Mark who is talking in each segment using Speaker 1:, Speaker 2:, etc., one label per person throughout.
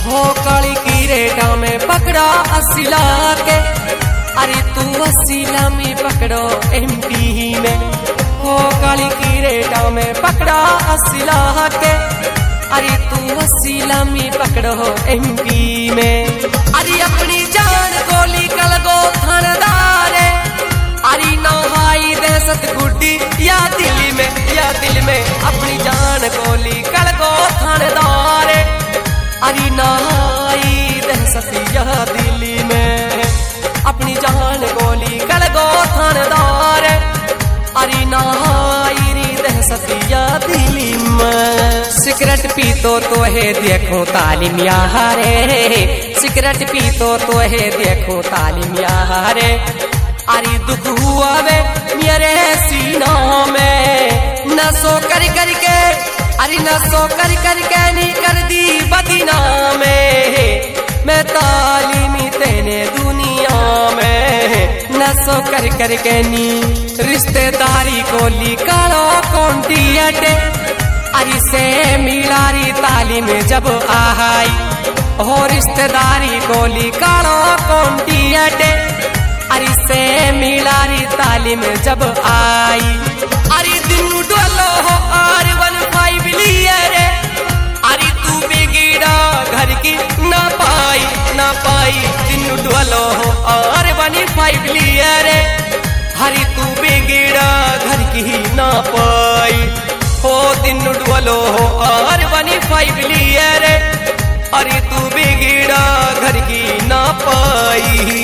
Speaker 1: हो काली की रेटा में पकड़ा असिला के, अरे तू असिला में पकड़ो एमपी में। हो काली की रेटा में पकड़ा असिला के, अरे तू असिला में पकड़ो एमपी में। अरे अपनी जान को निकल गो थानेदारे, अरे नहाई दहशत गुड्डी या दिल में अपनी जान को निकल गो थानेदारे, अरे नहाई दहशत या दिल में अपनी जान को निकल गो थानेदारे, अरे नहाई दहशत या दिल में। सिगरेट पी तो है देखो तालीम यारे, सिगरेट पी तो है देखो तालीम यारे। अरे दुख हुआ वे मेरे सीना में, नसो कर करके, अरे नसो कर करके नहीं कर दी बदीना में, मैं तालीमी तेने दुनिया में नसो कर करके नी। रिश्तेदारी को निकालो कॉन्टियाटे, अरे से मिलारी तालीम जब आई, हो रिश्तेदारी को निकालो कॉन्टियाटे, अरे से मिलारी तालीम जब आई। अरे दिन डोलो हो R15 लियर, अरे तू बिगड़ा घर की ना पाई दिन डोलो हो R15 लियर, अरे तू बिगड़ा घर की ना पाई। हो दिन डोलो हो R15 लियर, अरे तू बिगड़ा घर की ना पाई।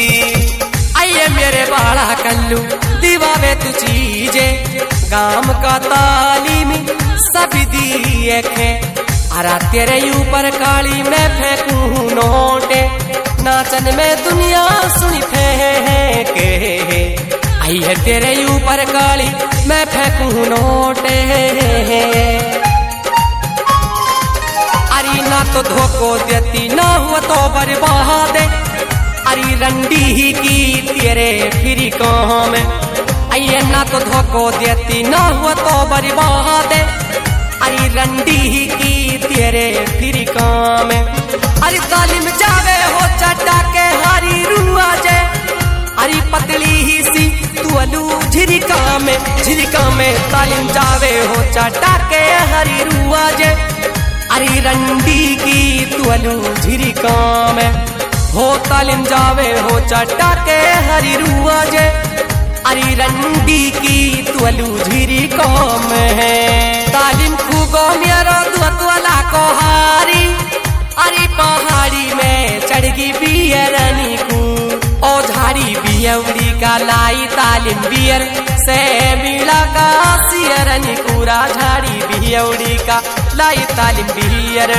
Speaker 1: मेरे बाड़ा कल्लू दीवावे तू चीजे, गाम का तालीमी सब दिए खे, अरा तेरे ऊपर काली मैं फेंकू नोटे, नाचन में दुनिया सुनी फेंके, आई है तेरे ऊपर काली मैं फेंकू नोटे। अरे ना तो धोखो देती ना हुआ तो बर्बाद, अरे रंडी की तेरे फिरी काम, आइए ना तो धोखो देती ना हुआ तो बर्बाद, अरे रंडी की तेरे फिरी काम। अरे तालीम जावे हो चटा के हरी रुआजे, अरे पतली ही सी तू अलू झिरिका में तालीम जावे हो चटा के हरी रुआजे, अरे रंडी की तू अलू झिरिका में। हो तालीम जावे हो चटा के हरी रुआजे, अरे रंडी की तुअलू झिरी कौम है। तालीम खूगो मेरा दुआला को हारी, अरे पहाड़ी में चढ़गी बियरनी को, ओ झाड़ी बियवड़ी का लाई तालीम बियर से मिला का सियरनी पूरा, झाड़ी बियवड़ी का लाई तालीम बियर।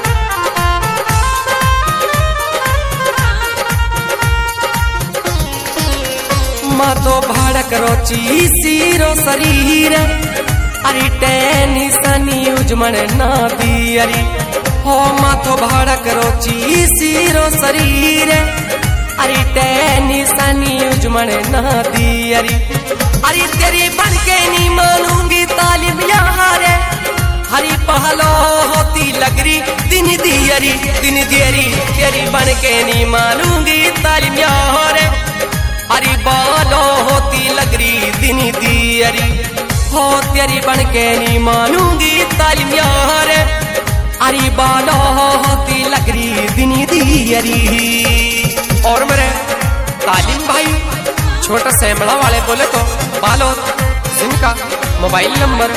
Speaker 1: मातो भड़क रोची सीरो शरीर, अरे टेनिसनी उजमन ना दियरी, हो मातो भड़क रोची सीरो शरीर, अरे टेनिसनी उजमन ना दियरी। अरे तेरी बन के नहीं मानूंगी तालीम यारे, हरी पहलो होती लगरी दिन दियरी तेरी बन के नहीं मानूंगी तालीम यारे, अरे बालो होती लगरी दिन दियरी, हो तेरी बन के नहीं मानूंगी तालीम यार, अरे बालो होती लगरी दिन दियरी। और मेरे तालीम भाई छोटा सेमड़ा वाले बोले तो बालो, जिनका मोबाइल नंबर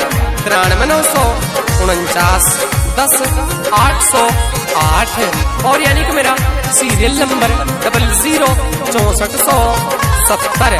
Speaker 1: 93 949 10 808 और यानी कि मेरा सीरियल नंबर 00 64 170।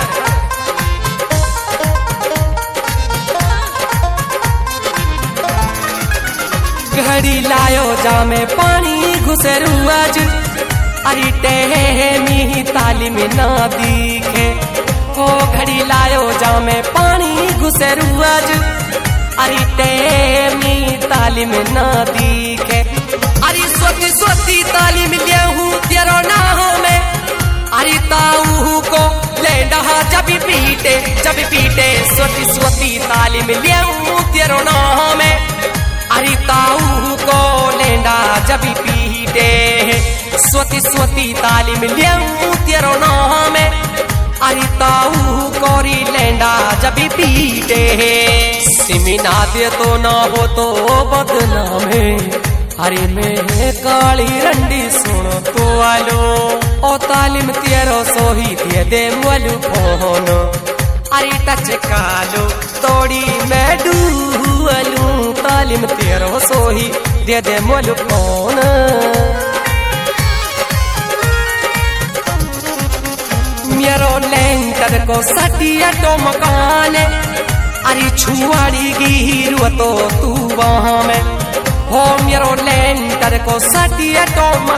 Speaker 1: घड़ी लायो जामे पानी घुसे रुआज, अरे टेमी तालीम ना दिखे, हो घड़ी लायो जामे पानी घुसे रुआज, अरे टेमी तालीम ना दिखे। अरे सोती तालीम लिया हूँ तेरो ना हो में, अरे ताऊ को लेंडा जब पीटे सोती तालीम लिया हूँ तेरो ना हो में, अरे ताऊ को लेंडा जब पीटे पीटे स्वती तालीम लियाऊं तेरो नाम अरे ताऊ कोरी लेंडा जब पीटे सिमिना दे तो ना हो तो बदनाम अरे मैं काली रंडी सुनो तो आलो ओ तालीम तेरो सोही दे दे मोलू फोन अरे टच कालो तोड़ी मैं डूलू तालीम तेरो सोही दे दे मोलू फोन मेरो लेंटर को सटिया तो मकान अरे छुआड़ी गिरू तो तू वहां में हो मेरो लेंटर को सटिया तो